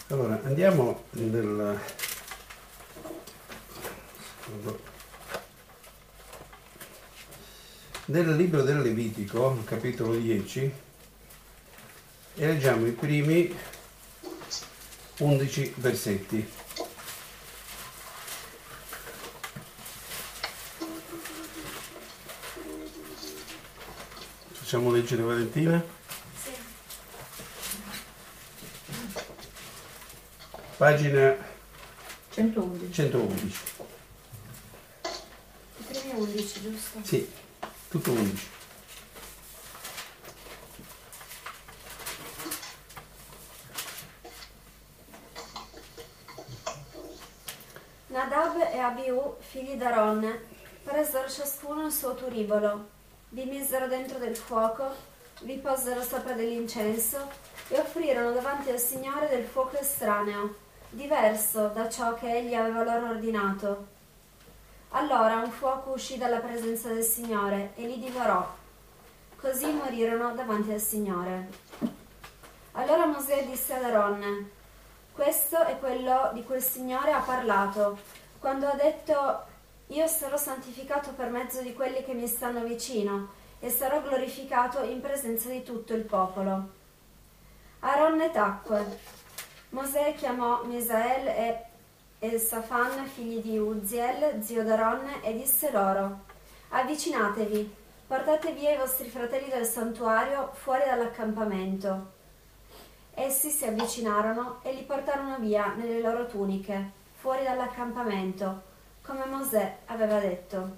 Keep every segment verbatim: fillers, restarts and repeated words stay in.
Allora, andiamo nel, nel libro del Levitico, capitolo dieci, e leggiamo i primi undici versetti. Facciamo leggere Valentina? Pagina centoundici. centoundici. I primi undici, giusto? Sì, tutto undici. Nadab e Abiù, figli d'Aaronne, presero ciascuno il suo turibolo, vi misero dentro del fuoco, vi posero sopra dell'incenso e offrirono davanti al Signore del fuoco estraneo, diverso da ciò che egli aveva loro ordinato. Allora un fuoco uscì dalla presenza del Signore e li divorò. Così morirono davanti al Signore. Allora Mosè disse ad Aaronne: questo è quello di cui il Signore ha parlato, quando ha detto: io sarò santificato per mezzo di quelli che mi stanno vicino e sarò glorificato in presenza di tutto il popolo. Aaronne tacque. Mosè chiamò Misael e Elsafan, figli di Uziel, zio d'Aaronne, e disse loro: avvicinatevi, portate via i vostri fratelli dal santuario fuori dall'accampamento. Essi si avvicinarono e li portarono via nelle loro tuniche, fuori dall'accampamento, come Mosè aveva detto.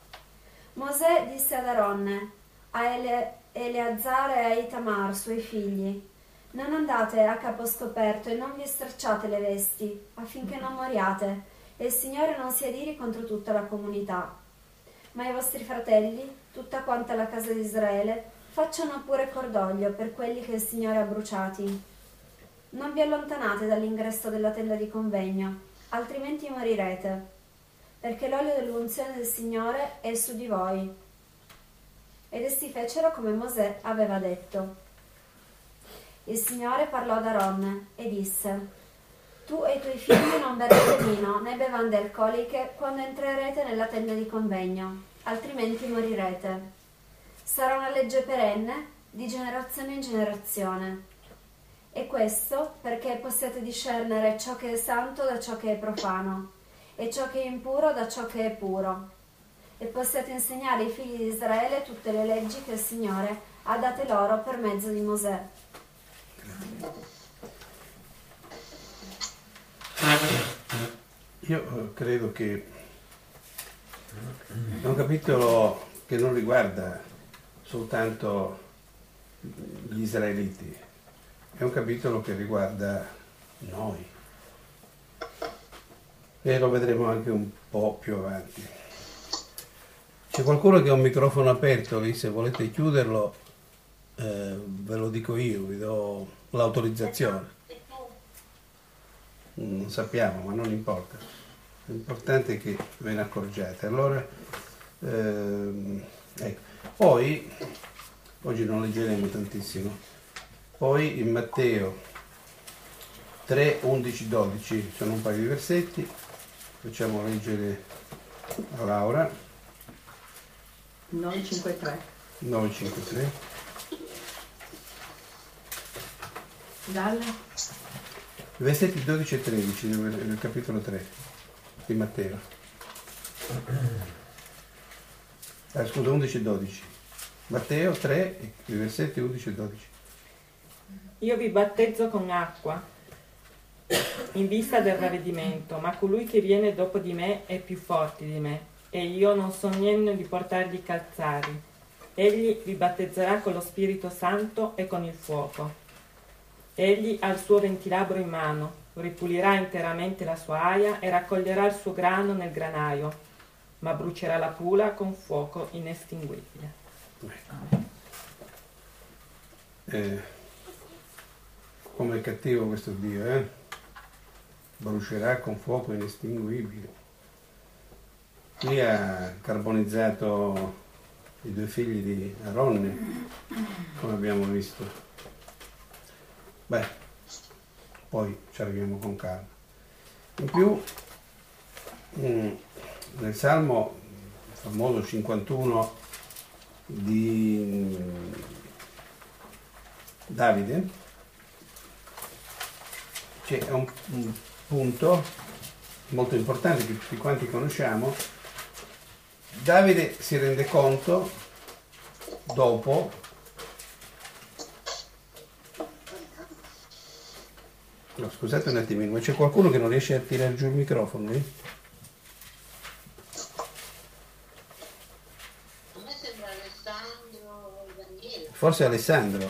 Mosè disse ad Aaronne, a Ele- Eleazar e a Itamar, suoi figli: non andate a capo scoperto e non vi stracciate le vesti, affinché non moriate, e il Signore non si adiri contro tutta la comunità. Ma i vostri fratelli, tutta quanta la casa di Israele, facciano pure cordoglio per quelli che il Signore ha bruciati. Non vi allontanate dall'ingresso della tenda di convegno, altrimenti morirete, perché l'olio dell'unzione del Signore è su di voi. Ed essi fecero come Mosè aveva detto. Il Signore parlò ad Aaronne e disse: tu e i tuoi figli non berrete vino né bevande alcoliche quando entrerete nella tenda di convegno, altrimenti morirete. Sarà una legge perenne di generazione in generazione. E questo perché possiate discernere ciò che è santo da ciò che è profano, e ciò che è impuro da ciò che è puro, e possiate insegnare ai figli di Israele tutte le leggi che il Signore ha date loro per mezzo di Mosè. Io credo che è un capitolo che non riguarda soltanto gli israeliti, è un capitolo che riguarda noi, e lo vedremo anche un po' più avanti. C'è qualcuno che ha un microfono aperto lì, se volete chiuderlo eh, ve lo dico io, vi do l'autorizzazione. Non sappiamo, ma non importa. L'importante è che ve ne accorgiate. Allora, ehm, ecco. Poi, oggi non leggeremo tantissimo, poi in Matteo tre, undici, dodici sono un paio di versetti, facciamo leggere a Laura. nove cinque tre. nove cinque tre. Dalle? Versetti dodici e tredici nel capitolo tre di Matteo. Ah, scusa, undici e dodici. Matteo tre, i versetti undici e dodici. Io vi battezzo con acqua in vista del ravvedimento, ma colui che viene dopo di me è più forte di me, e io non so niente di portargli i calzari. Egli vi battezzerà con lo Spirito Santo e con il fuoco. Egli ha il suo ventilabro in mano, ripulirà interamente la sua aia e raccoglierà il suo grano nel granaio, ma brucerà la pula con fuoco inestinguibile. Eh, come è cattivo questo Dio, eh? Brucerà con fuoco inestinguibile. Qui ha carbonizzato i due figli di Aaronne, come abbiamo visto. Beh, poi ci arriviamo con calma. In più, mh, nel Salmo famoso cinquantuno di mh, Davide, c'è un, un punto molto importante che tutti quanti conosciamo. Davide si rende conto dopo no, scusate un attimino, ma c'è qualcuno che non riesce a tirare giù il microfono lì? A me sembra Alessandro Daniele. Forse Alessandro.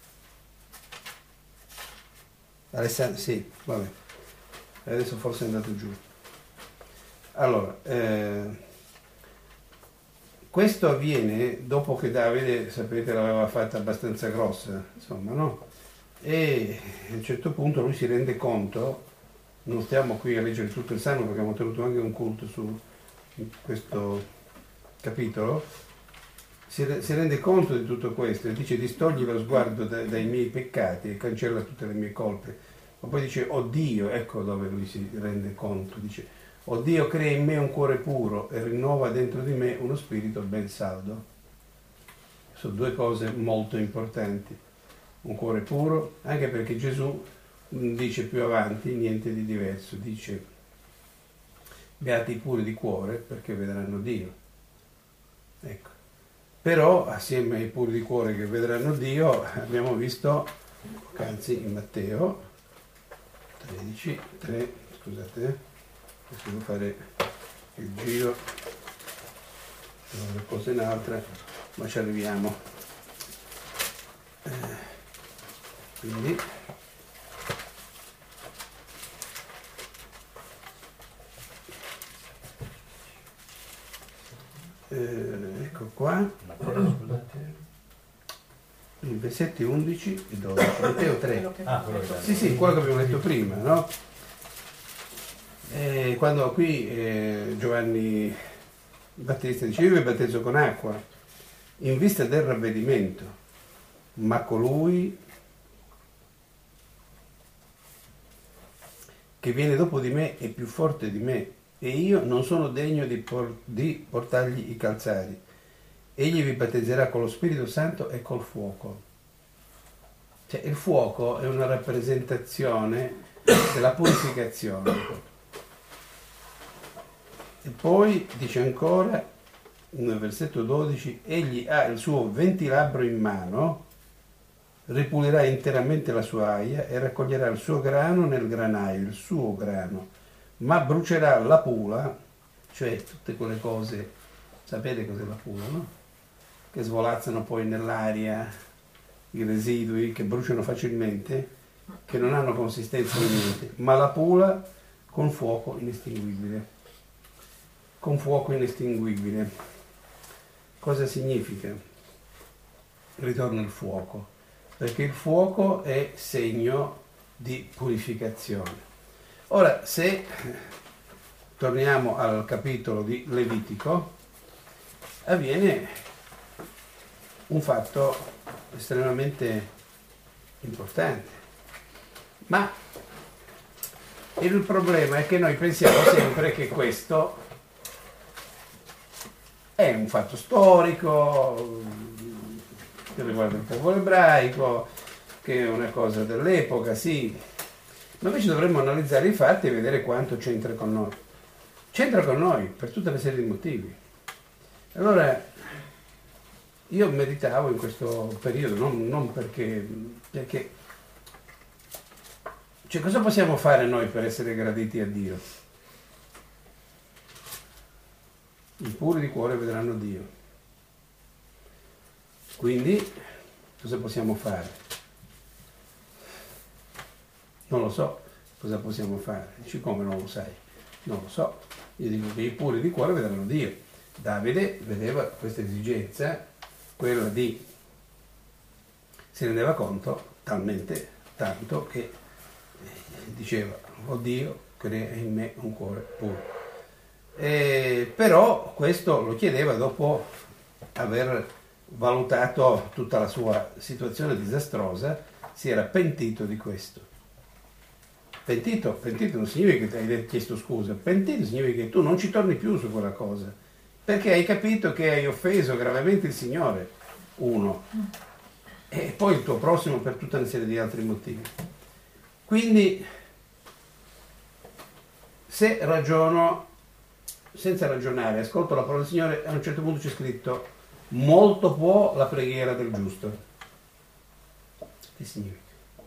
Alessandro, sì, vabbè. Adesso forse è andato giù. Allora, eh, questo avviene dopo che Davide, sapete, l'aveva fatta abbastanza grossa, insomma, no? E a un certo punto lui si rende conto, non stiamo qui a leggere tutto il Salmo perché abbiamo tenuto anche un culto su questo capitolo, si, re, si rende conto di tutto questo e dice: distogli lo sguardo da, dai miei peccati e cancella tutte le mie colpe. Ma poi dice: oh Dio, ecco dove lui si rende conto, dice: oh Dio, crea in me un cuore puro e rinnova dentro di me uno spirito ben saldo. Sono due cose molto importanti. Un cuore puro, anche perché Gesù dice più avanti niente di diverso, dice: beati i puri di cuore perché vedranno Dio. Ecco. Però assieme ai puri di cuore che vedranno Dio abbiamo visto, anzi in Matteo tredici, tre, scusate, eh, adesso devo fare il giro, le cose in altre, ma ci arriviamo. Eh, quindi eh, ecco qua i versetti undici e dodici, Matteo tre. Ah, quello che... Sì, sì, quello che abbiamo letto prima, no? E quando qui eh, Giovanni Battista dice: io vi battezzo con acqua in vista del ravvedimento, ma colui che viene dopo di me è più forte di me e io non sono degno di, por- di portargli i calzari. Egli vi battezzerà con lo Spirito Santo e col fuoco. Cioè il fuoco è una rappresentazione della purificazione. E poi dice ancora nel versetto dodici: egli ha il suo ventilabro in mano, ripulirà interamente la sua aia e raccoglierà il suo grano nel granaio, il suo grano, ma brucerà la pula, cioè tutte quelle cose, sapete cos'è la pula, no? Che svolazzano poi nell'aria, i residui che bruciano facilmente, che non hanno consistenza di niente, ma la pula con fuoco inestinguibile. Con fuoco inestinguibile. Cosa significa? Ritorna il fuoco, perché il fuoco è segno di purificazione. Ora, se torniamo al capitolo di Levitico, avviene un fatto estremamente importante, ma il problema è che noi pensiamo sempre che questo è un fatto storico che riguarda il popolo ebraico, che è una cosa dell'epoca, sì, ma invece dovremmo analizzare i fatti e vedere quanto c'entra con noi. C'entra con noi per tutta una serie di motivi. Allora, io meditavo in questo periodo, non, non perché, perché, cioè cosa possiamo fare noi per essere graditi a Dio? I puri di cuore vedranno Dio. Quindi, cosa possiamo fare? Non lo so cosa possiamo fare. Dici: come non lo sai? Non lo so. Io dico che i puri di cuore vedranno Dio. Davide vedeva questa esigenza, quella di, si rendeva conto talmente tanto che diceva: oh Dio, crea in me un cuore puro. E però questo lo chiedeva dopo aver valutato tutta la sua situazione disastrosa, si era pentito di questo. Pentito, pentito non significa che ti hai chiesto scusa, pentito significa che tu non ci torni più su quella cosa, perché hai capito che hai offeso gravemente il Signore, uno, e poi il tuo prossimo per tutta una serie di altri motivi. Quindi, se ragiono, senza ragionare, ascolto la parola del Signore, a un certo punto c'è scritto: molto può la preghiera del giusto. Che significa?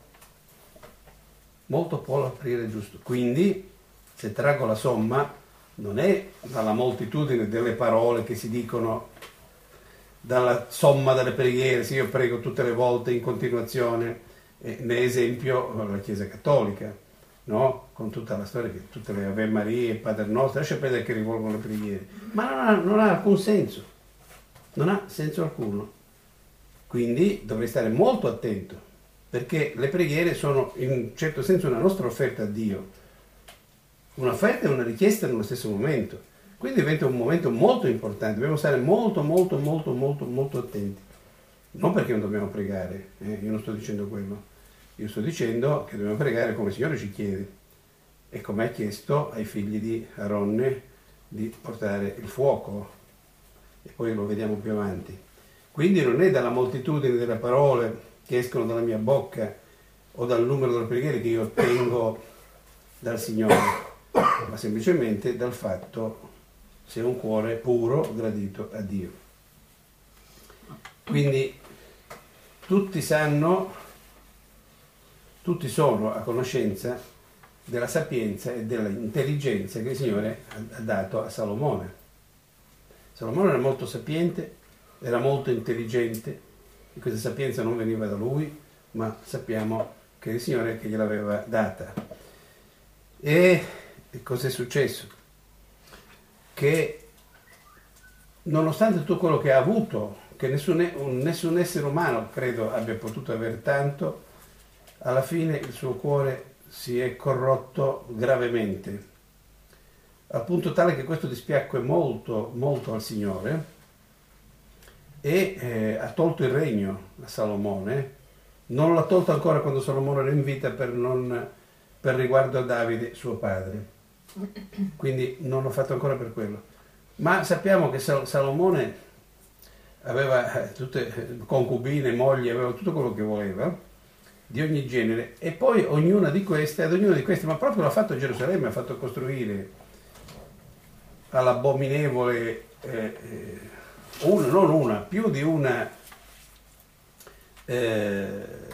Molto può la preghiera del giusto. Quindi, se traggo la somma, non è dalla moltitudine delle parole che si dicono, dalla somma delle preghiere, se io prego tutte le volte in continuazione, eh, ne esempio la Chiesa Cattolica, no? Con tutta la storia, che tutte le Ave Marie, Padre Nostro, lascia perdere che rivolgono le preghiere, ma non ha, non ha alcun senso, non ha senso alcuno. Quindi dovrei stare molto attento, perché le preghiere sono in un certo senso una nostra offerta a Dio, un'offerta e una richiesta nello stesso momento. Quindi diventa un momento molto importante, dobbiamo stare molto, molto, molto, molto, molto attenti. Non perché non dobbiamo pregare, eh? Io non sto dicendo quello, io sto dicendo che dobbiamo pregare come il Signore ci chiede e come ha chiesto ai figli di Aronne di portare il fuoco, e poi lo vediamo più avanti. Quindi non è dalla moltitudine delle parole che escono dalla mia bocca o dal numero delle preghiere che io ottengo dal Signore, ma semplicemente dal fatto se è un cuore puro, gradito a Dio. Quindi tutti sanno, tutti sono a conoscenza della sapienza e dell'intelligenza che il Signore ha dato a Salomone. Salomone era molto sapiente, era molto intelligente, e questa sapienza non veniva da lui, ma sappiamo che è il Signore che gliel'aveva data. E cosa è successo? Che nonostante tutto quello che ha avuto, che nessun, nessun essere umano credo abbia potuto avere tanto, alla fine il suo cuore si è corrotto gravemente, al punto tale che questo dispiacque molto, molto al Signore, e eh, ha tolto il regno a Salomone. Non l'ha tolto ancora quando Salomone era in vita per, non, per riguardo a Davide, suo padre. Quindi non l'ho fatto ancora per quello. Ma sappiamo che Sal- Salomone aveva tutte concubine, mogli, aveva tutto quello che voleva, di ogni genere, e poi ognuna di queste, ad ognuna di queste, ma proprio l'ha fatto a Gerusalemme, ha fatto costruire all'abominevole eh, eh, una, non una, più di una eh,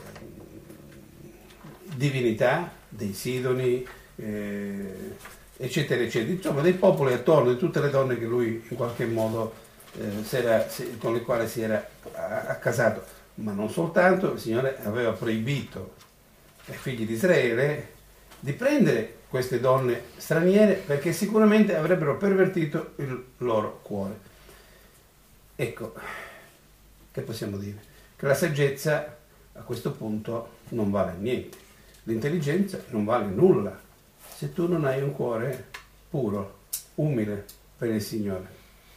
divinità, dei Sidoni, eh, eccetera, eccetera, insomma dei popoli attorno, di tutte le donne che lui in qualche modo eh, si era, si, con le quali si era accasato. Ma non soltanto, il Signore aveva proibito ai figli di Israele di prendere queste donne straniere, perché sicuramente avrebbero pervertito il loro cuore. Ecco, che possiamo dire? Che la saggezza a questo punto non vale niente, l'intelligenza non vale nulla se tu non hai un cuore puro, umile per il Signore.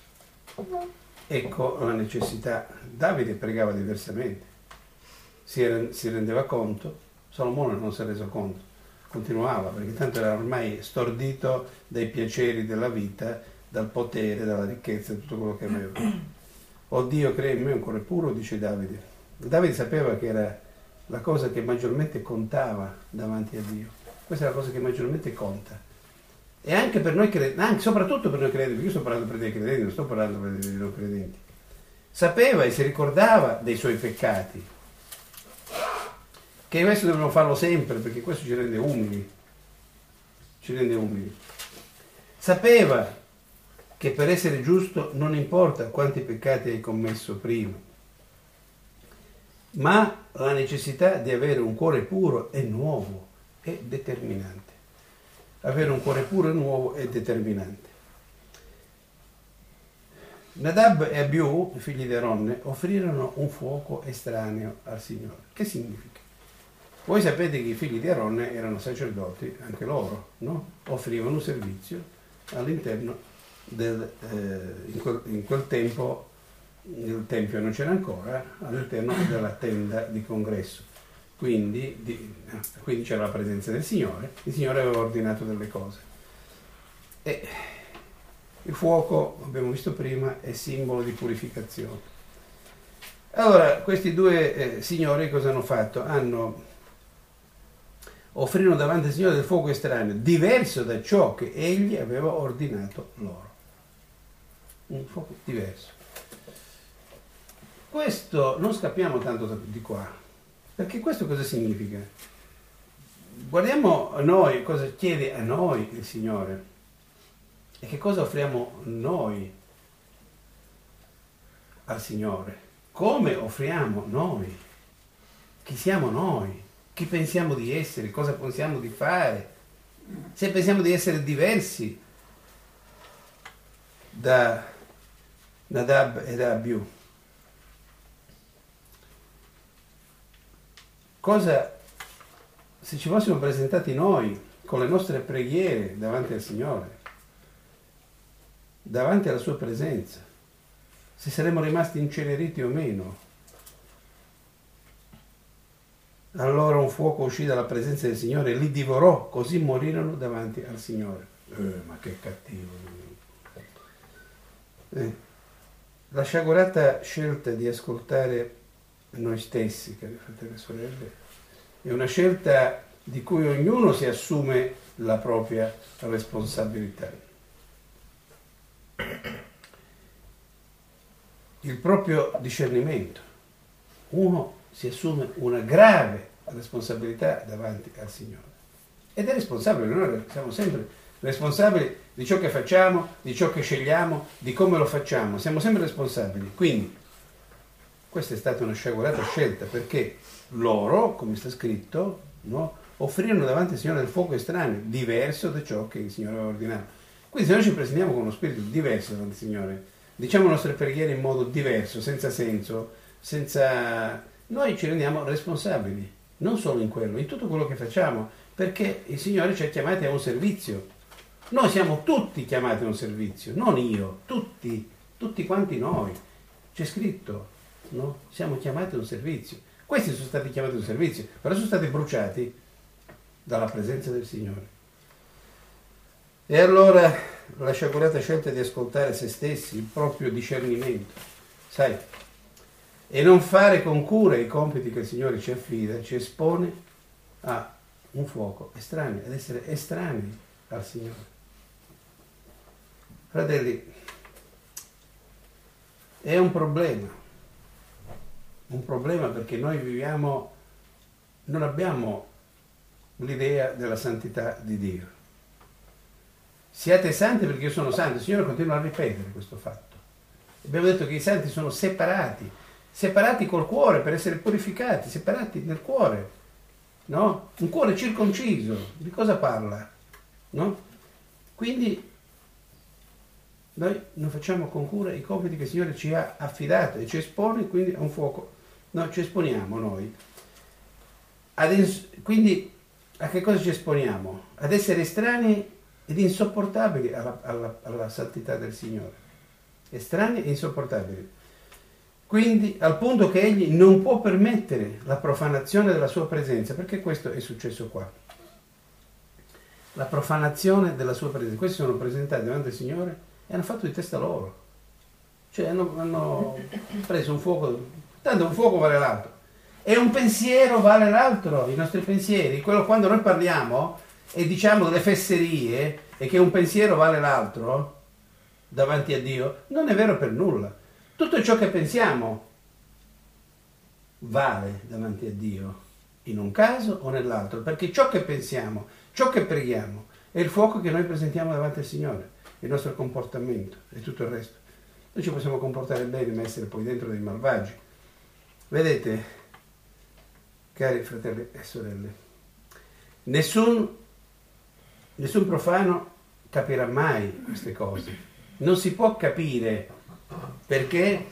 Ecco la necessità. Davide pregava diversamente, si, era, si rendeva conto, Salomone non si è reso conto, continuava, perché tanto era ormai stordito dai piaceri della vita, dal potere, dalla ricchezza, tutto quello che aveva. O Dio crea in me un cuore puro, dice Davide. Davide sapeva che era la cosa che maggiormente contava davanti a Dio. Questa è la cosa che maggiormente conta. E anche per noi credenti, anche soprattutto per noi credenti, perché io sto parlando per dei credenti, non sto parlando per dei non credenti. Sapeva e si ricordava dei suoi peccati, che questo dobbiamo farlo sempre, perché questo ci rende umili, ci rende umili. Sapeva che per essere giusto non importa quanti peccati hai commesso prima, ma la necessità di avere un cuore puro e nuovo è determinante. Avere un cuore puro e nuovo è determinante. Nadab e Abiù, i figli di Aronne, offrirono un fuoco estraneo al Signore. Che significa? Voi sapete che i figli di Aronne erano sacerdoti, anche loro, no? Offrivano un servizio all'interno del, eh, in, quel, in quel tempo il tempio non c'era ancora, all'interno della tenda di congresso. quindi, di, quindi c'era la presenza del Signore, il Signore aveva ordinato delle cose. E il fuoco, abbiamo visto prima, è simbolo di purificazione. Allora, questi due eh, signori cosa hanno fatto? Hanno offrirono davanti al Signore del fuoco estraneo, diverso da ciò che egli aveva ordinato loro. Un fuoco diverso. Questo non scappiamo tanto di qua, perché questo cosa significa? Guardiamo a noi, cosa chiede a noi il Signore e che cosa offriamo noi al Signore. Come offriamo noi? Chi siamo noi? Chi pensiamo di essere? Cosa pensiamo di fare? Se pensiamo di essere diversi da Nadab e da Abiù, cosa, se ci fossimo presentati noi con le nostre preghiere davanti al Signore, davanti alla sua presenza, se saremmo rimasti inceneriti o meno, allora un fuoco uscì dalla presenza del Signore e li divorò, così morirono davanti al Signore. Eh, ma che cattivo! Eh, la sciagurata scelta di ascoltare noi stessi, cari fratelli e sorelle, è una scelta di cui ognuno si assume la propria responsabilità. Il proprio discernimento. Uno si assume una grave responsabilità davanti al Signore ed è responsabile. Noi siamo sempre responsabili di ciò che facciamo, di ciò che scegliamo, di come lo facciamo, siamo sempre responsabili. Quindi questa è stata una sciagurata scelta, perché loro, come sta scritto, no, offrirono davanti al Signore del fuoco estraneo, diverso da ciò che il Signore aveva ordinato. Quindi se noi ci presentiamo con uno spirito diverso davanti al Signore, diciamo le nostre preghiere in modo diverso, senza senso, senza... noi ci rendiamo responsabili, non solo in quello, in tutto quello che facciamo, perché il Signore ci ha chiamati a un servizio. Noi siamo tutti chiamati a un servizio, non io, tutti, tutti quanti noi. C'è scritto, no? Siamo chiamati a un servizio. Questi sono stati chiamati a un servizio, però sono stati bruciati dalla presenza del Signore. E allora la sciagurata scelta di ascoltare se stessi, il proprio discernimento, sai, e non fare con cura i compiti che il Signore ci affida, ci espone a un fuoco estraneo, ad essere estranei al Signore. Fratelli, è un problema, un problema perché noi viviamo, non abbiamo l'idea della santità di Dio. Siate santi perché io sono santo. Il Signore continua a ripetere questo fatto. Abbiamo detto che i santi sono separati, separati col cuore per essere purificati, separati nel cuore, no? Un cuore circonciso, di cosa parla? No? Quindi noi non facciamo con cura i compiti che il Signore ci ha affidato e ci espone quindi a un fuoco. Noi ci esponiamo noi. Ad es- quindi a che cosa ci esponiamo? Ad essere estranei ed insopportabili alla, alla, alla santità del Signore. Estranei e insopportabili. Quindi al punto che Egli non può permettere la profanazione della sua presenza, perché questo è successo qua. La profanazione della sua presenza. Questi sono presentati davanti al Signore e hanno fatto di testa loro. Cioè hanno, hanno preso un fuoco, tanto un fuoco vale l'altro. E un pensiero vale l'altro, i nostri pensieri. Quello quando noi parliamo e diciamo delle fesserie e che un pensiero vale l'altro davanti a Dio, non è vero per nulla. Tutto ciò che pensiamo vale davanti a Dio, in un caso o nell'altro, perché ciò che pensiamo, ciò che preghiamo, è il fuoco che noi presentiamo davanti al Signore, il nostro comportamento e tutto il resto. Noi ci possiamo comportare bene, ma essere poi dentro dei malvagi. Vedete, cari fratelli e sorelle, nessun, nessun profano capirà mai queste cose. Non si può capire perché,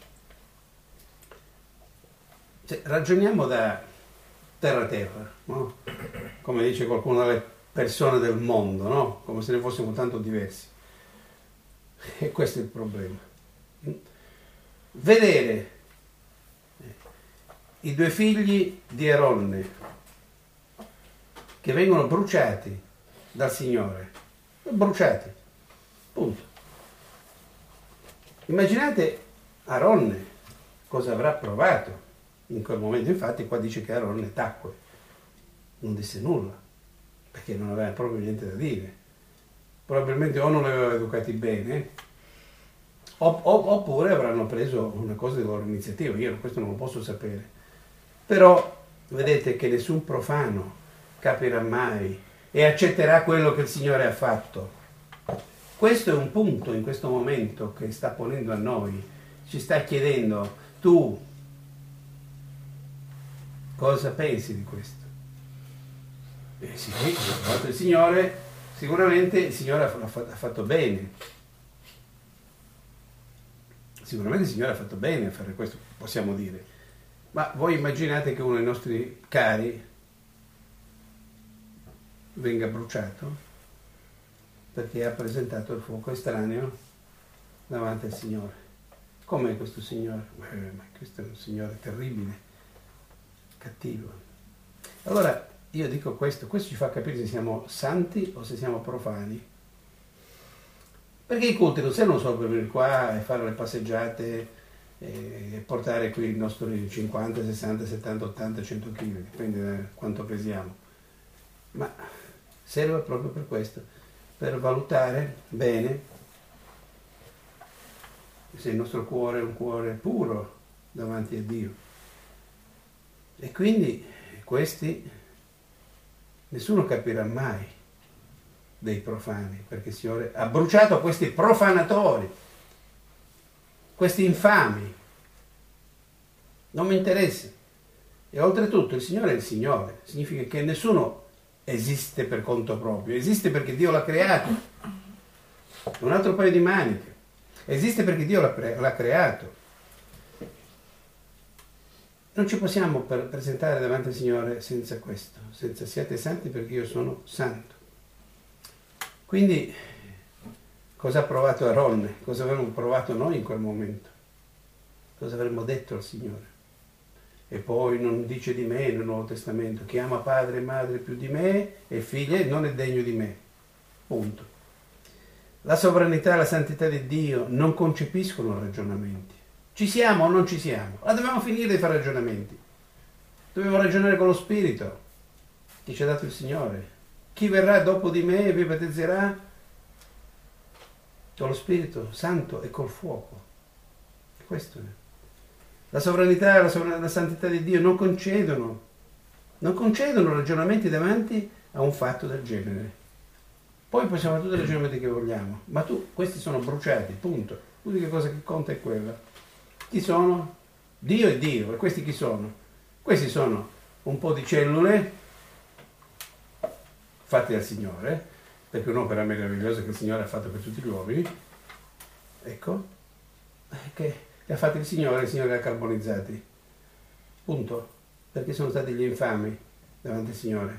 cioè, ragioniamo da terra a terra, no? Come dice qualcuno delle persone del mondo, no? Come se ne fossimo tanto diversi. E questo è il problema. Vedere i due figli di Aronne che vengono bruciati dal Signore, bruciati, punto. Immaginate Aronne cosa avrà provato in quel momento. Infatti qua dice che Aronne tacque, non disse nulla, perché non aveva proprio niente da dire. Probabilmente o non li aveva educati bene, o, o, oppure avranno preso una cosa di loro iniziativa. Io questo non lo posso sapere. Però vedete che nessun profano capirà mai e accetterà quello che il Signore ha fatto. Questo è un punto in questo momento che sta ponendo a noi, ci sta chiedendo: tu cosa pensi di questo? Eh sì, ha fatto il Signore, sicuramente il Signore ha fatto bene, sicuramente il Signore ha fatto bene a fare questo, possiamo dire. Ma voi immaginate che uno dei nostri cari venga bruciato perché ha presentato il fuoco estraneo davanti al Signore? Com'è questo Signore? Eh, ma questo è un Signore terribile, cattivo. Allora io dico questo, questo ci fa capire se siamo santi o se siamo profani. Perché i culti non servono solo per venire qua e fare le passeggiate e portare qui i nostri cinquanta, sessanta, settanta, ottanta, cento chili, dipende da quanto pesiamo. Ma serve proprio per questo, per valutare bene se il nostro cuore è un cuore puro davanti a Dio. E quindi questi nessuno capirà mai dei profani, perché il Signore ha bruciato questi profanatori, questi infami. Non mi interessa. E oltretutto il Signore è il Signore, significa che nessuno esiste per conto proprio, esiste perché Dio l'ha creato. Un altro paio di maniche. Esiste perché Dio l'ha, pre- l'ha creato. Non ci possiamo per- presentare davanti al Signore senza questo, senza siate santi perché io sono santo. Quindi cosa ha provato Aronne? Cosa avremmo provato noi in quel momento? Cosa avremmo detto al Signore? E poi non dice di me nel Nuovo Testamento: chi ama padre e madre più di me e figlie non è degno di me. Punto. La sovranità e la santità di Dio non concepiscono ragionamenti. Ci siamo o non ci siamo? La dobbiamo finire di fare ragionamenti. Dobbiamo ragionare con lo Spirito che ci ha dato il Signore. Chi verrà dopo di me e vi battezzerà con lo Spirito Santo e col fuoco. Questo è. La sovranità e la, sovran- la santità di Dio non concedono, non concedono ragionamenti davanti a un fatto del genere. Poi possiamo fare tutti i ragionamenti che vogliamo, ma tu, questi sono bruciati, punto. L'unica cosa che conta è quella. Chi sono? Dio è Dio. E questi chi sono? Questi sono un po' di cellule fatte dal Signore, perché è un'opera meravigliosa che il Signore ha fatto per tutti gli uomini, ecco, che li ha fatti il Signore, il Signore li ha carbonizzati, punto, perché sono stati gli infami davanti al Signore.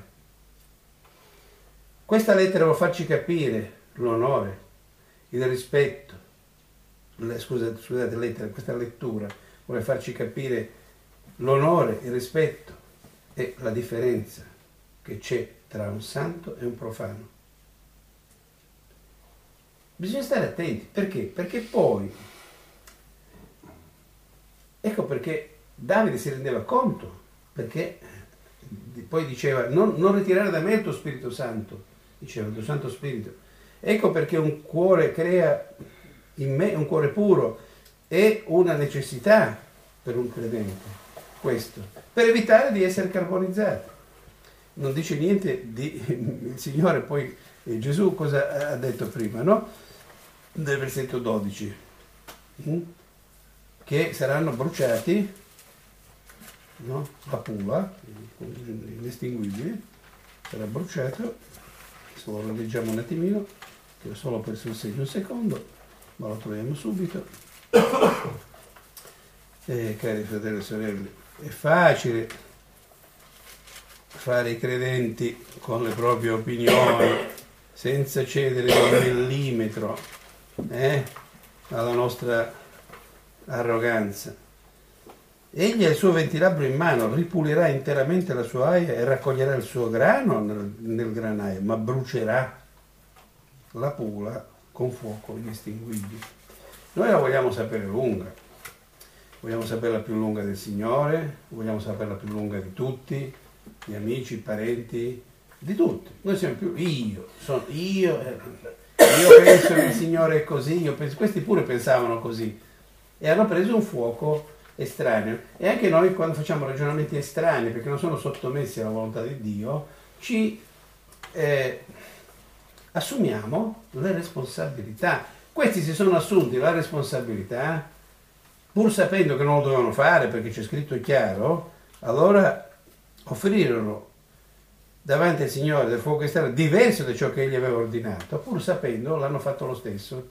Questa lettera vuole farci capire l'onore, il rispetto, le, scusate, scusate lettera, questa lettura vuole farci capire l'onore, il rispetto e la differenza che c'è tra un santo e un profano. Bisogna stare attenti, perché? Perché poi, ecco perché Davide si rendeva conto, perché poi diceva: non, non ritirare da me il tuo Spirito Santo, diceva il tuo Santo Spirito. Ecco perché un cuore crea in me, un cuore puro, è una necessità per un credente, questo, per evitare di essere carbonizzati. Non dice niente di il Signore, poi eh, Gesù cosa ha detto prima, no? Nel versetto dodici, hm? Che saranno bruciati, no? La pula, inestinguibile, sarà bruciato. Adesso lo leggiamo un attimino, che ho solo perso il segno un secondo, ma lo troviamo subito. E cari fratelli e sorelle, è facile fare i credenti con le proprie opinioni senza cedere di un millimetro eh, alla nostra arroganza, Egli ha il suo ventilabbro in mano, ripulirà interamente la sua aia e raccoglierà il suo grano nel, nel granaio, ma brucerà la pula con fuoco inestinguibile. Noi la vogliamo sapere lunga, vogliamo saperla più lunga del Signore, vogliamo saperla più lunga di tutti, gli amici, i parenti, di tutti. Noi siamo più, io, sono, io, io penso che il Signore è così, io penso, questi pure pensavano così e hanno preso un fuoco estraneo. E anche noi quando facciamo ragionamenti estranei, perché non sono sottomessi alla volontà di Dio, ci eh, assumiamo le responsabilità. Questi si sono assunti la responsabilità, pur sapendo che non lo dovevano fare perché c'è scritto chiaro, allora offrirono davanti al Signore del fuoco esterno diverso da ciò che egli aveva ordinato, pur sapendo l'hanno fatto lo stesso.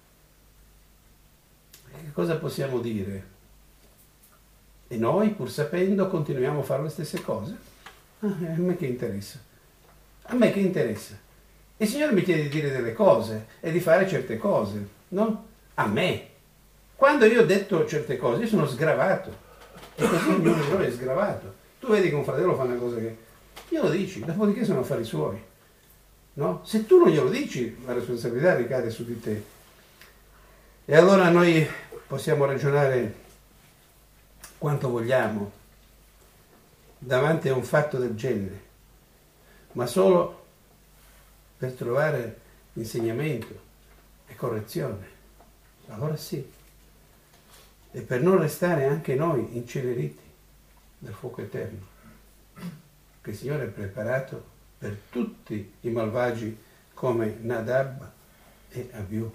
E che cosa possiamo dire? E noi, pur sapendo, continuiamo a fare le stesse cose? Ah, a me che interessa? A me che interessa? Il Signore mi chiede di dire delle cose e di fare certe cose, no? A me. Quando io ho detto certe cose, io sono sgravato. E così ognuno di noi è sgravato. Tu vedi che un fratello fa una cosa che... glielo dici, dopodiché sono affari suoi. No? Se tu non glielo dici, la responsabilità ricade su di te. E allora noi possiamo ragionare quanto vogliamo davanti a un fatto del genere, ma solo per trovare insegnamento e correzione. Allora sì. E per non restare anche noi inceneriti dal fuoco eterno che il Signore ha preparato per tutti i malvagi come Nadab e Abiù.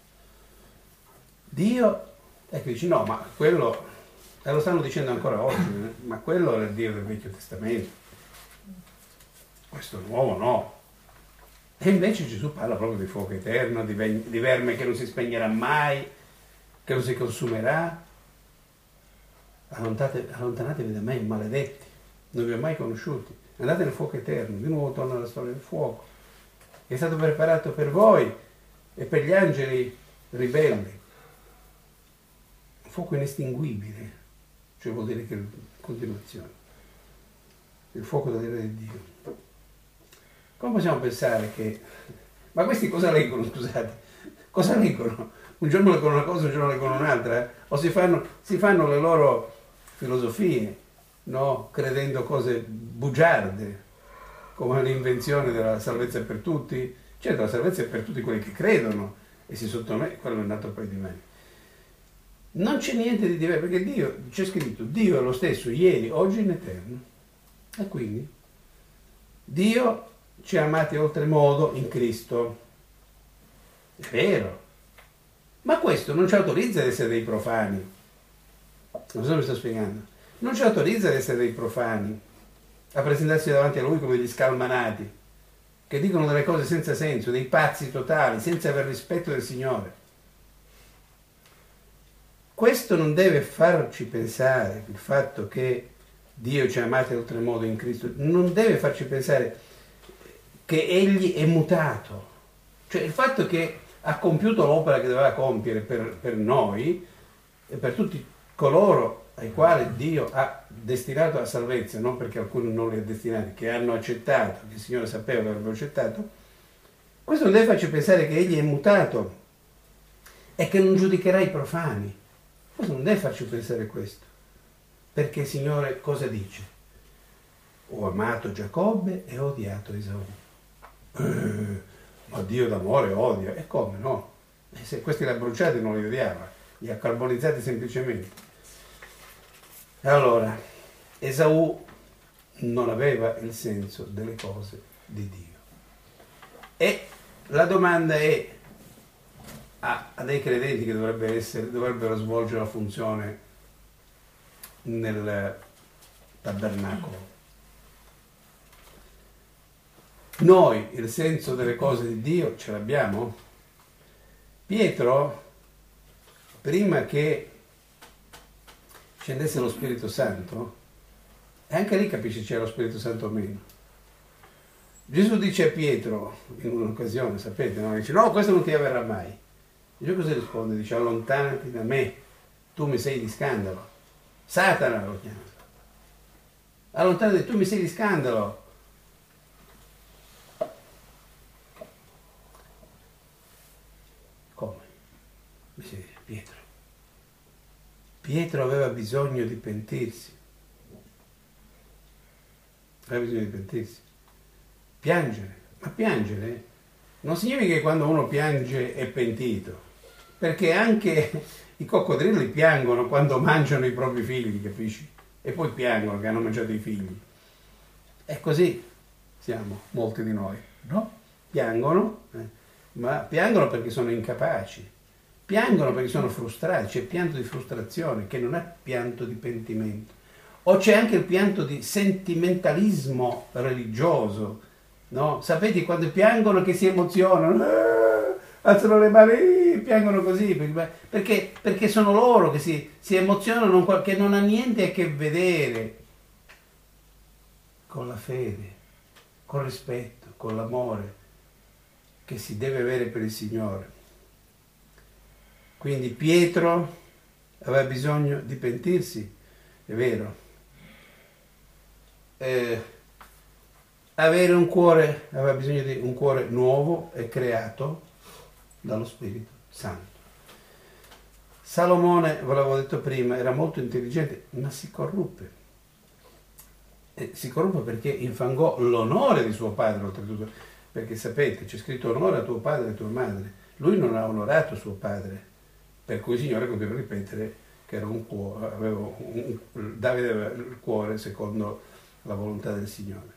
Dio, ecco, dici no, ma quello, e lo stanno dicendo ancora oggi, eh? Ma quello era il Dio del Vecchio Testamento, questo nuovo no. E invece Gesù parla proprio di fuoco eterno, di, ven- di verme che non si spegnerà mai, che non si consumerà. Allontanate, allontanatevi da me, maledetti, non vi ho mai conosciuti. Andate nel fuoco eterno, di nuovo torna la storia del fuoco. È stato preparato per voi e per gli angeli ribelli. Un fuoco inestinguibile, cioè vuol dire che continuazione. Il fuoco dell'ira di Dio. Come possiamo pensare che... Ma questi cosa leggono, scusate? Cosa leggono? Un giorno leggono una cosa, un giorno leggono un'altra? Eh? O si fanno, si fanno le loro filosofie, no? Credendo cose bugiarde, come l'invenzione della salvezza per tutti. Certo, la salvezza è per tutti quelli che credono e si sottomettono, quello è nato poi di me. Non c'è niente di diverso, perché Dio, c'è scritto, Dio è lo stesso ieri, oggi e in eterno. E quindi Dio ci ha amati oltremodo in Cristo. È vero. Ma questo non ci autorizza ad essere dei profani. Non so se mi sto spiegando. Non ci autorizza ad essere dei profani, a presentarsi davanti a Lui come degli scalmanati, che dicono delle cose senza senso, dei pazzi totali, senza aver rispetto del Signore. Questo non deve farci pensare, il fatto che Dio ci ha amati oltremodo in Cristo, non deve farci pensare che Egli è mutato. Cioè il fatto che ha compiuto l'opera che doveva compiere per, per noi e per tutti coloro ai quali Dio ha destinato la salvezza, non perché alcuni non li ha destinati, che hanno accettato, che il Signore sapeva che avrebbero accettato, questo non deve farci pensare che Egli è mutato e che non giudicherà i profani. Questo non deve farci pensare questo, perché il Signore cosa dice? Ho amato Giacobbe e ho odiato Esaù. Eh, ma Dio d'amore odia. E come no? E se questi li ha bruciati non li odiava, li ha carbonizzati semplicemente. E allora, Esaù non aveva il senso delle cose di Dio. E la domanda è a, a dei credenti che dovrebbero, essere, dovrebbero svolgere la funzione nel tabernacolo. Noi il senso delle cose di Dio ce l'abbiamo? Pietro, prima che scendesse lo Spirito Santo, e anche lì capisce se c'era lo Spirito Santo o meno. Gesù dice a Pietro, in un'occasione, sapete, no? Dice, no, questo non ti avverrà mai. Gesù cosa risponde? Dice, allontanati da me, tu mi sei di scandalo. Satana lo chiama. Allontanati, tu mi sei di scandalo. Come? Pietro. Pietro aveva bisogno di pentirsi. Aveva bisogno di pentirsi. Piangere. Ma piangere non significa che quando uno piange è pentito. Perché anche i coccodrilli piangono quando mangiano i propri figli, capisci? E poi piangono che hanno mangiato i figli. E così siamo molti di noi, no? Piangono, eh, ma piangono perché sono incapaci. Piangono perché sono frustrati, c'è pianto di frustrazione che non è pianto di pentimento. O c'è anche il pianto di sentimentalismo religioso, no? Sapete quando piangono che si emozionano, ah, alzano le mani, piangono così, perché, perché sono loro che si, si emozionano, che non ha niente a che vedere con la fede, col rispetto, con l'amore che si deve avere per il Signore. Quindi Pietro aveva bisogno di pentirsi, è vero. Eh, avere un cuore, aveva bisogno di un cuore nuovo e creato dallo Spirito Santo. Salomone, ve l'avevo detto prima, era molto intelligente, ma si corruppe. E si corruppe perché infangò l'onore di suo padre, oltretutto. Perché sapete, c'è scritto onore a tuo padre e a tua madre. Lui non ha onorato suo padre. Per cui il Signore poteva ripetere che era un cuore, aveva un, Davide aveva il cuore secondo la volontà del Signore,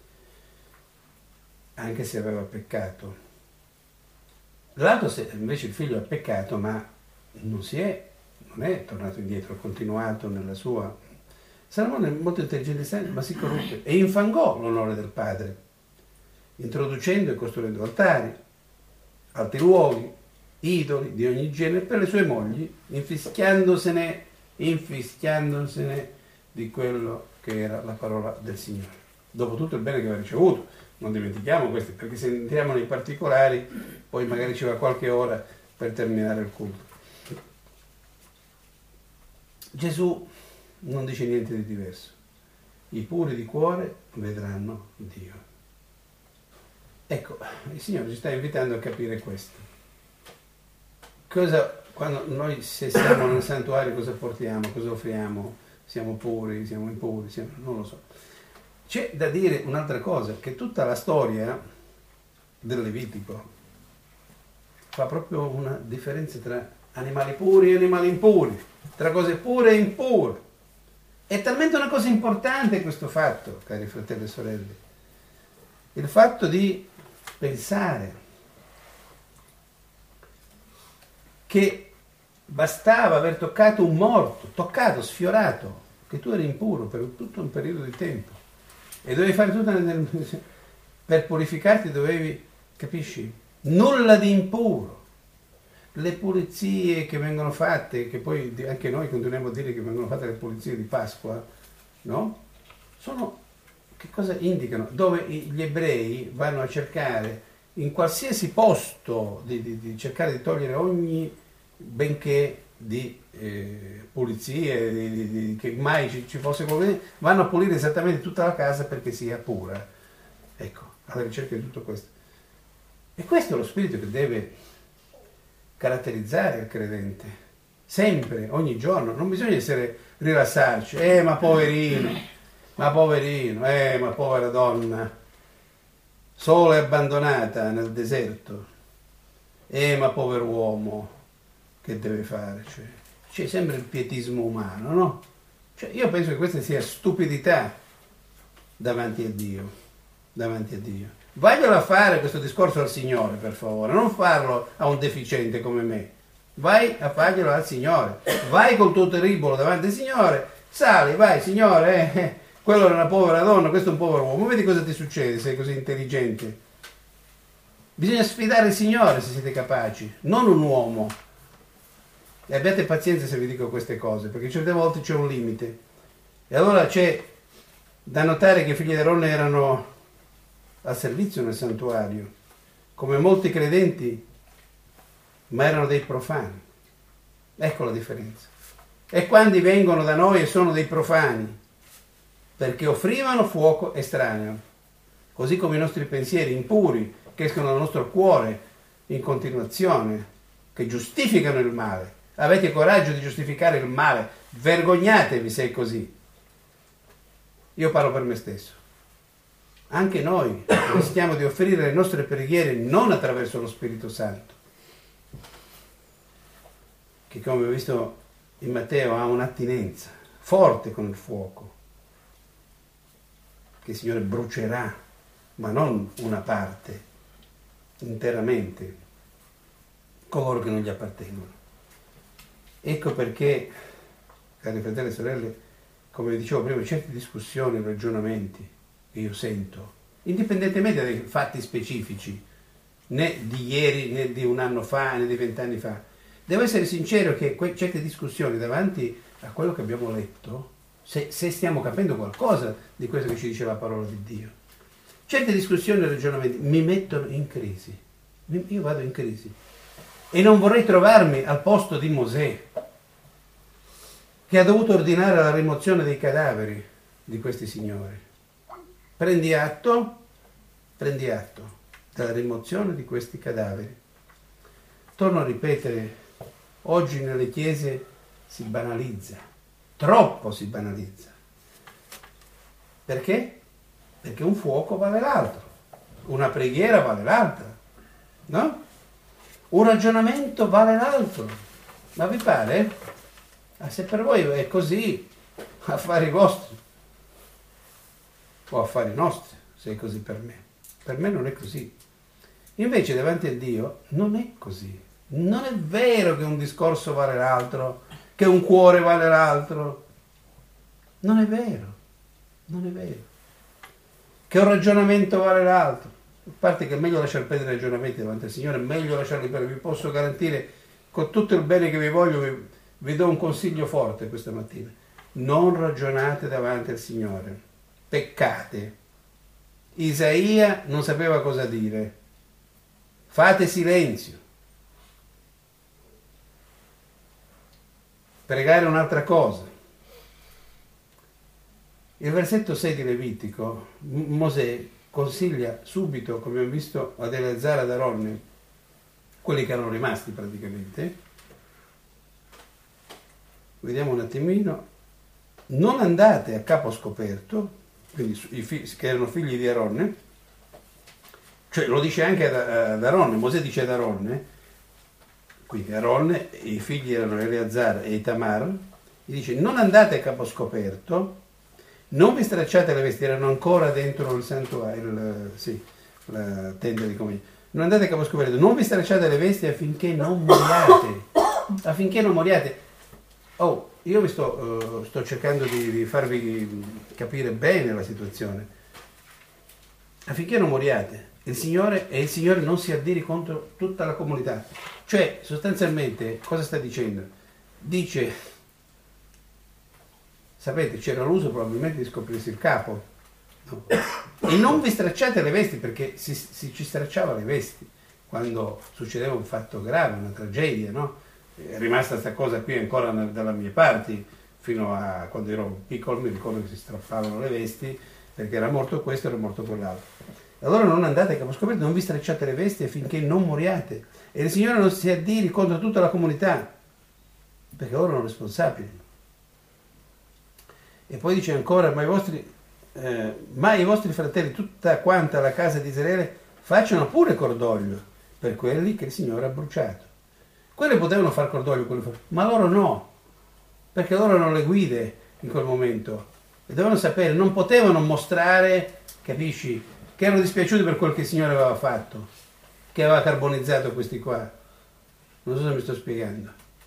anche se aveva peccato. L'altro se invece il figlio ha peccato, ma non si è, non è tornato indietro, ha continuato nella sua. Salomone è molto intelligente, ma si corruppe e infangò l'onore del padre, introducendo e costruendo altari, altri luoghi, idoli di ogni genere per le sue mogli, infischiandosene, infischiandosene di quello che era la parola del Signore. Dopo tutto il bene che aveva ricevuto, non dimentichiamo questo, perché se entriamo nei particolari, poi magari ci va qualche ora per terminare il culto. Gesù non dice niente di diverso. I puri di cuore vedranno Dio. Ecco, il Signore ci sta invitando a capire questo. Cosa, quando noi se siamo nel santuario cosa portiamo, cosa offriamo? Siamo puri, siamo impuri, siamo, non lo so. C'è da dire un'altra cosa, che tutta la storia del Levitico fa proprio una differenza tra animali puri e animali impuri, tra cose pure e impure. È talmente una cosa importante questo fatto, cari fratelli e sorelle, il fatto di pensare che bastava aver toccato un morto, toccato, sfiorato, che tu eri impuro per tutto un periodo di tempo e dovevi fare tutto nel, per purificarti dovevi, capisci? Nulla di impuro. Le pulizie che vengono fatte, che poi anche noi continuiamo a dire che vengono fatte le pulizie di Pasqua, no? Sono, che cosa indicano? Dove gli ebrei vanno a cercare in qualsiasi posto di, di, di cercare di togliere ogni benché di eh, pulizie, di, di, di, che mai ci, ci fosse qualcosa, vanno a pulire esattamente tutta la casa perché sia pura. Ecco, alla ricerca di tutto questo. E questo è lo spirito che deve caratterizzare il credente. Sempre, ogni giorno. Non bisogna essere rilassarci. Eh, ma poverino, ma poverino, eh, ma povera donna, sola e abbandonata nel deserto. Eh, ma povero uomo, che deve fare? Cioè, c'è sempre il pietismo umano, no? Cioè, io penso che questa sia stupidità davanti a Dio, davanti a Dio. Vaglielo a fare questo discorso al Signore, per favore, non farlo a un deficiente come me. Vai a farglielo al Signore. Vai col tuo terribolo davanti al Signore, sali, vai, Signore, eh, quello era una povera donna, questo è un povero uomo. Vedi cosa ti succede se sei così intelligente. Bisogna sfidare il Signore se siete capaci, non un uomo. E abbiate pazienza se vi dico queste cose, perché certe volte c'è un limite. E allora c'è da notare che i figli di Aronne erano al servizio nel santuario, come molti credenti, ma erano dei profani. Ecco la differenza. e quando vengono da noi e sono dei profani, perché offrivano fuoco estraneo, così come i nostri pensieri impuri che escono dal nostro cuore in continuazione, che giustificano il male. Avete coraggio di giustificare il male, vergognatevi se è così. Io parlo per me stesso. Anche noi rischiamo di offrire le nostre preghiere non attraverso lo Spirito Santo, che come abbiamo visto in Matteo ha un'attinenza forte con il fuoco, che il Signore brucerà, ma non una parte, interamente, coloro che non gli appartengono. Ecco perché, cari fratelli e sorelle, come dicevo prima, certe discussioni, ragionamenti che io sento, indipendentemente dai fatti specifici, né di ieri, né di un anno fa, né di vent'anni fa, devo essere sincero che que- certe discussioni davanti a quello che abbiamo letto, se, se stiamo capendo qualcosa di questo che ci dice la parola di Dio, certe discussioni e ragionamenti mi mettono in crisi. Io vado in crisi e non vorrei trovarmi al posto di Mosè, che ha dovuto ordinare la rimozione dei cadaveri di questi signori. Prendi atto, prendi atto della rimozione di questi cadaveri. Torno a ripetere, oggi nelle chiese si banalizza, troppo si banalizza. Perché? Perché un fuoco vale l'altro, una preghiera vale l'altra, no? Un ragionamento vale l'altro. Ma vi pare? Ah, se per voi è così, affari vostri o affari nostri, se è così per me. Per me non è così. Invece davanti a Dio non è così. Non è vero che un discorso vale l'altro, che un cuore vale l'altro. Non è vero. Non è vero. Che un ragionamento vale l'altro. A parte che è meglio lasciare perdere i ragionamenti davanti al Signore, è meglio lasciarli perdere. Vi posso garantire, con tutto il bene che vi voglio, vi, vi do un consiglio forte questa mattina. Non ragionate davanti al Signore. Peccate. Isaia non sapeva cosa dire. Fate silenzio. Pregare è un'altra cosa. Il versetto sei di Levitico, Mosè consiglia subito, come abbiamo visto, ad Eleazar e ad Aronne, quelli che erano rimasti praticamente. Vediamo un attimino. Non andate a capo scoperto, quindi i figli, che erano figli di Aronne, cioè lo dice anche ad, ad Aronne, Mosè dice ad Aronne, quindi Aronne, i figli erano Eleazar e Itamar, gli dice non andate a capo scoperto, non vi stracciate le vesti, erano ancora dentro il santuario, il, sì, la tenda di comunione, non andate a capo scoperto, non vi stracciate le vesti affinché non moriate, affinché non moriate. Oh, io vi sto, uh, sto cercando di, di farvi capire bene la situazione, affinché non moriate. Il Signore e il Signore non si addiri contro tutta la comunità. Cioè, sostanzialmente, cosa sta dicendo? Dice, sapete, c'era l'uso probabilmente di scoprirsi il capo, no? E non vi stracciate le vesti, perché si, si ci stracciava le vesti quando succedeva un fatto grave, una tragedia, no? È rimasta questa cosa qui ancora dalle mie parti, fino a quando ero piccolo mi ricordo che si strappavano le vesti, perché era morto questo, era morto quell'altro. Allora non andate a capo scoperto, non vi stracciate le vesti affinché non moriate. E il Signore non si addiri contro tutta la comunità, perché loro sono responsabili. E poi dice ancora, ma i vostri, eh, ma i vostri fratelli, tutta quanta la casa di Israele, facciano pure cordoglio per quelli che il Signore ha bruciato. Quelli potevano far cordoglio, ma loro no, perché loro erano le guide in quel momento. E dovevano sapere, non potevano mostrare, capisci, che erano dispiaciuti per quel che il Signore aveva fatto, che aveva carbonizzato questi qua. Non so se mi sto spiegando.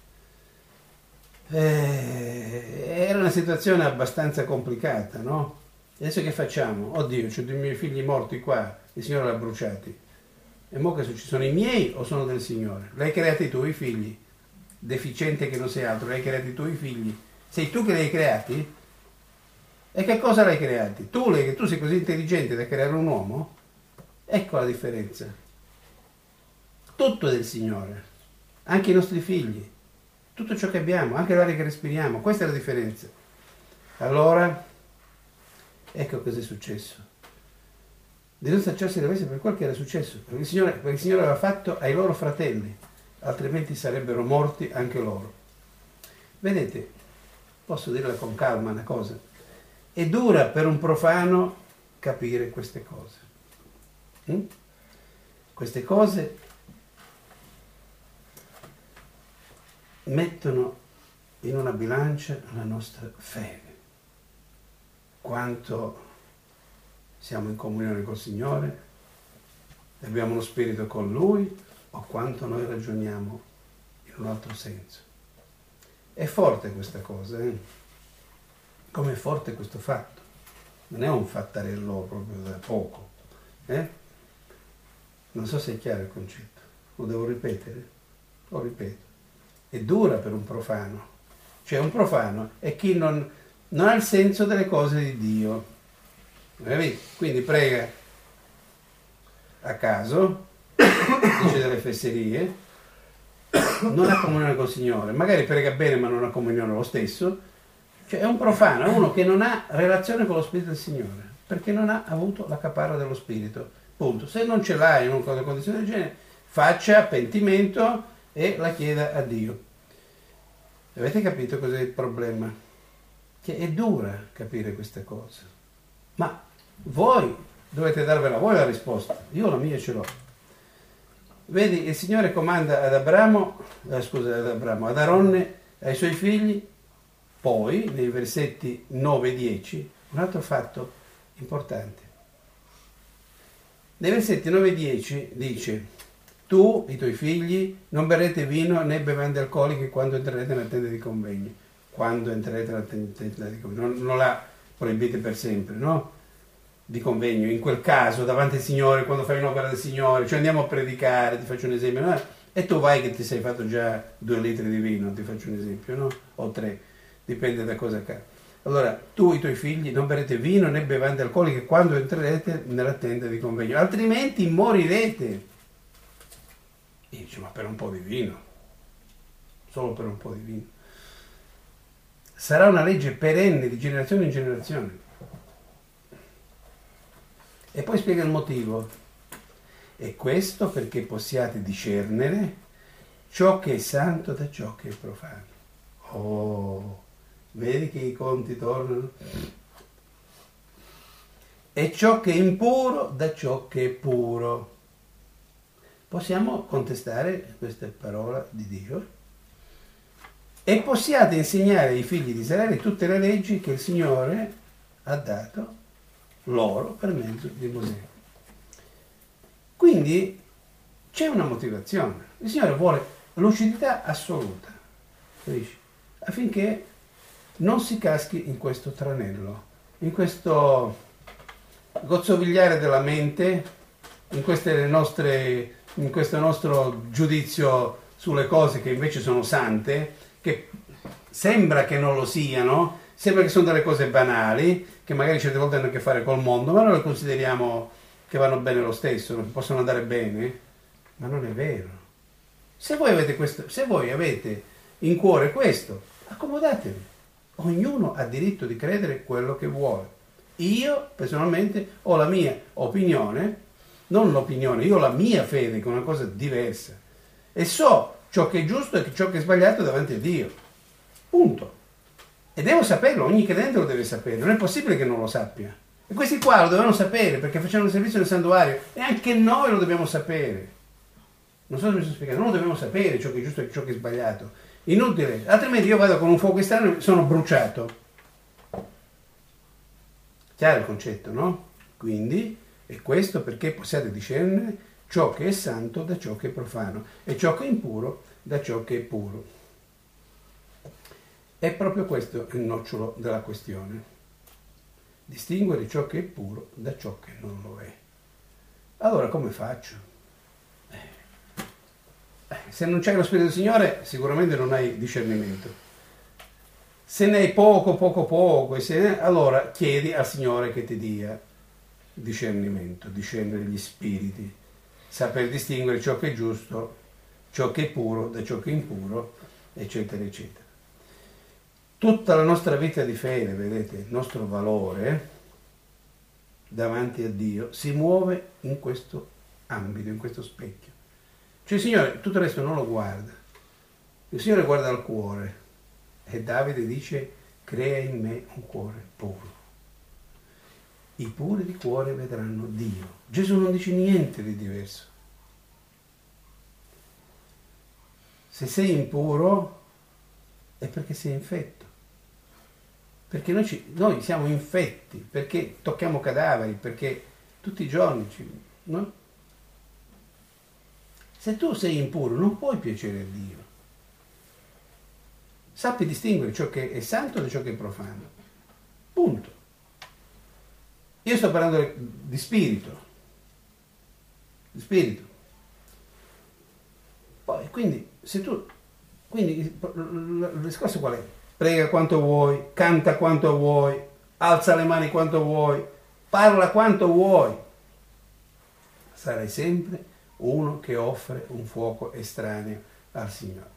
Eh, era una situazione abbastanza complicata, no? Adesso che facciamo? Oddio, c'ho dei miei figli morti qua, il Signore li ha bruciati. E mo che ci sono i miei o sono del Signore? L'hai creati tu i figli? Deficiente che non sei altro, l'hai creati tu i figli? Sei tu che li hai creati? E che cosa l'hai creati? Tu, che tu sei così intelligente da creare un uomo? Ecco la differenza. Tutto è del Signore, anche i nostri figli. tutto ciò che abbiamo, anche l'aria che respiriamo, questa è la differenza. Allora, ecco cosa è successo. Di non sacciarsi le vesti per quel che era successo, perché il Signore, perché il Signore aveva fatto ai loro fratelli, altrimenti sarebbero morti anche loro. Vedete, posso dirla con calma una cosa, è dura per un profano capire queste cose. Mm? Queste cose mettono in una bilancia la nostra fede, quanto siamo in comunione col Signore, abbiamo uno spirito con Lui, o quanto noi ragioniamo in un altro senso. È forte questa cosa, eh? Come è forte questo fatto. Non è un fattarello proprio da poco. Eh? Non so se è chiaro il concetto. Lo devo ripetere? Lo ripeto. È dura per un profano. Cioè un profano è chi non, non ha il senso delle cose di Dio. Quindi prega a caso, dice delle fesserie, non ha comunione col Signore, magari prega bene ma non ha comunione lo stesso, cioè è un profano, è uno che non ha relazione con lo Spirito del Signore, perché non ha avuto la caparra dello Spirito, punto. Se non ce l'ha in una condizione del genere, faccia pentimento e la chieda a Dio. Avete capito cos'è il problema? Che è dura capire queste cose, ma voi dovete darvela voi la risposta, io la mia ce l'ho. Vedi, il Signore comanda ad Abramo, eh, scusa, ad Abramo, ad Aronne, ai suoi figli, poi nei versetti nove e dieci, un altro fatto importante. Nei versetti nove e dieci dice: tu, i tuoi figli, non berrete vino né bevande alcoliche quando entrerete nella tenda di convegno. Quando entrerete nella tenda di convegno. Non, non la proibite per sempre, no? Di convegno, in quel caso, davanti al Signore, quando fai un'opera del Signore, cioè andiamo a predicare, ti faccio un esempio, no? E tu vai che ti sei fatto già due litri di vino, ti faccio un esempio, no? O tre, dipende da cosa accade. Allora, tu e i tuoi figli non berrete vino né bevande alcoliche quando entrerete nella tenda di convegno, altrimenti morirete. E dice, ma per un po' di vino, solo per un po' di vino. Sarà una legge perenne di generazione in generazione. E poi spiega il motivo. E questo perché possiate discernere ciò che è santo da ciò che è profano. Oh, vedi che i conti tornano? E ciò che è impuro da ciò che è puro. Possiamo contestare questa parola di Dio? E possiate insegnare ai figli di Israele tutte le leggi che il Signore ha dato loro per mezzo di Mosè. Quindi c'è una motivazione. Il Signore vuole lucidità assoluta, capisci? Affinché non si caschi in questo tranello, in questo gozzovigliare della mente, in queste nostre, in questo nostro giudizio sulle cose che invece sono sante, che sembra che non lo siano, sembra che sono delle cose banali, che magari certe volte hanno a che fare col mondo, ma noi le consideriamo che vanno bene lo stesso, possono andare bene, ma non è vero. Se voi avete questo, se voi avete in cuore questo, accomodatevi. Ognuno ha diritto di credere quello che vuole. Io personalmente ho la mia opinione, non l'opinione, io ho la mia fede, che è una cosa diversa, e so ciò che è giusto e ciò che è sbagliato davanti a Dio. Punto. E devo saperlo, ogni credente lo deve sapere, non è possibile che non lo sappia. E questi qua lo dovevano sapere perché facevano il servizio nel santuario, e anche noi lo dobbiamo sapere. Non so se mi sono spiegato, noi lo dobbiamo sapere ciò che è giusto e ciò che è sbagliato. Inutile, altrimenti io vado con un fuoco esterno e sono bruciato. Chiaro il concetto, no? Quindi, è questo perché possiate discernere ciò che è santo da ciò che è profano e ciò che è impuro da ciò che è puro. È proprio questo il nocciolo della questione. Distinguere ciò che è puro da ciò che non lo è. Allora come faccio? Eh, se non c'hai lo Spirito del Signore sicuramente non hai discernimento. Se ne hai poco, poco, poco, e se ne... allora chiedi al Signore che ti dia discernimento, discernere gli spiriti, saper distinguere ciò che è giusto, ciò che è puro da ciò che è impuro, eccetera, eccetera. Tutta la nostra vita di fede, vedete, il nostro valore davanti a Dio si muove in questo ambito, in questo specchio. Cioè il Signore tutto il resto non lo guarda, il Signore guarda al cuore e Davide dice: crea in me un cuore puro. I puri di cuore vedranno Dio. Gesù non dice niente di diverso. Se sei impuro è perché sei infetto. Perché noi, ci, noi siamo infetti, perché tocchiamo cadaveri, perché tutti i giorni ci, no? Se tu sei impuro non puoi piacere a Dio. Sappi distinguere ciò che è santo da ciò che è profano. Punto. Io sto parlando di spirito. Di spirito. Poi, quindi, se tu... Quindi, il discorso qual è? Prega quanto vuoi, canta quanto vuoi, alza le mani quanto vuoi, parla quanto vuoi. Sarai sempre uno che offre un fuoco estraneo al Signore.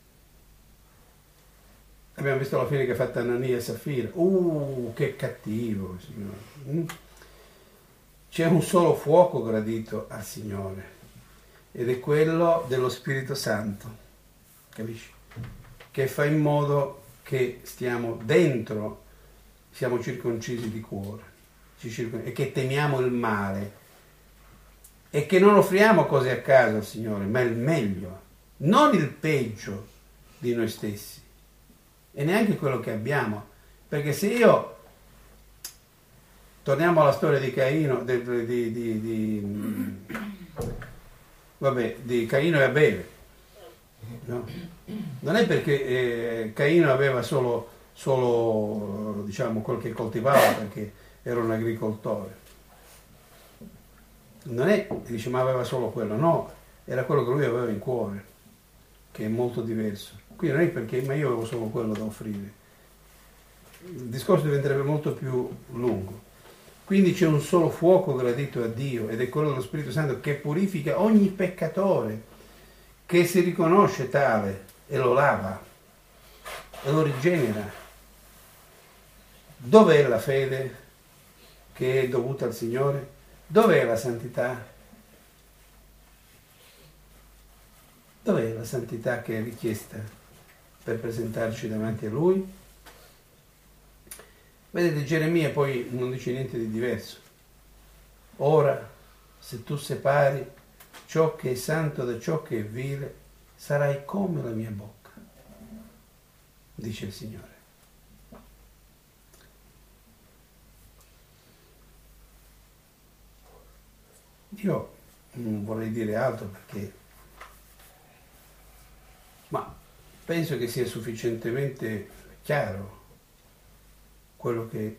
Abbiamo visto la fine che ha fatto Anania e Safira. Uh, che cattivo, Signore. C'è un solo fuoco gradito al Signore ed è quello dello Spirito Santo, capisci? Che fa in modo che stiamo dentro, siamo circoncisi di cuore e che temiamo il male e che non offriamo cose a caso al Signore, ma il meglio, non il peggio di noi stessi e neanche quello che abbiamo, perché se io torniamo alla storia di Caino di, di, di, di, vabbè, di Caino e Abele, no? Non è perché eh, Caino aveva solo, solo diciamo quel che coltivava perché era un agricoltore, non è dice ma aveva solo quello, no, era quello che lui aveva in cuore, che è molto diverso. Qui non è perché ma io avevo solo quello da offrire, il discorso diventerebbe molto più lungo. Quindi c'è un solo fuoco gradito a Dio ed è quello dello Spirito Santo che purifica ogni peccatore che si riconosce tale e lo lava e lo rigenera. Dov'è la fede che è dovuta al Signore? Dov'è la santità? Dov'è la santità che è richiesta per presentarci davanti a Lui? Vedete, Geremia poi non dice niente di diverso. Ora, se tu separi ciò che è santo da ciò che è vile, sarai come la mia bocca, dice il Signore. Io non vorrei dire altro perché, ma penso che sia sufficientemente chiaro quello che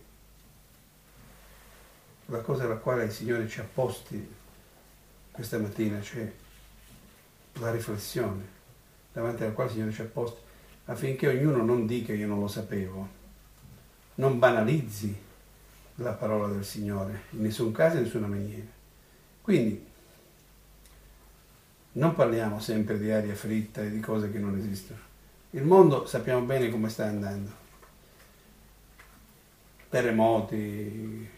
la cosa alla quale il Signore ci ha posti questa mattina, cioè la riflessione davanti alla quale il Signore ci ha posti, affinché ognuno non dica io non lo sapevo, non banalizzi la parola del Signore in nessun caso e in nessuna maniera. Quindi non parliamo sempre di aria fritta e di cose che non esistono. Il mondo sappiamo bene come sta andando. Terremoti,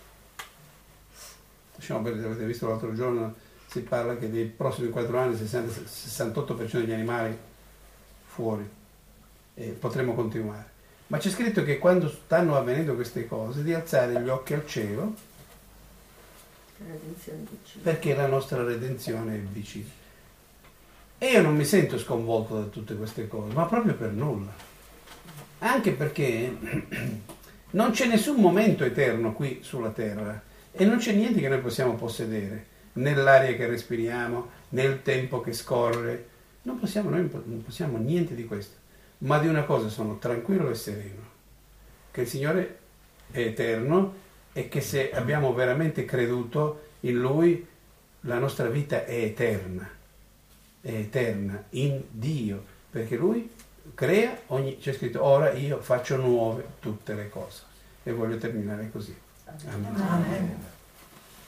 diciamo, avete visto l'altro giorno, si parla che nei prossimi quattro anni sessanta sessantotto per cento degli animali fuori, e potremo continuare. Ma c'è scritto che quando stanno avvenendo queste cose, di alzare gli occhi al cielo, perché la nostra redenzione è vicina. E io non mi sento sconvolto da tutte queste cose, ma proprio per nulla. Anche perché non c'è nessun momento eterno qui sulla terra e non c'è niente che noi possiamo possedere, nell'aria che respiriamo, nel tempo che scorre. Non possiamo, noi non possiamo niente di questo. Ma di una cosa sono tranquillo e sereno, che il Signore è eterno e che se abbiamo veramente creduto in Lui, la nostra vita è eterna, è eterna in Dio, perché Lui crea, ogni, c'è scritto ora io faccio nuove tutte le cose, e voglio terminare così. Amen. Amen.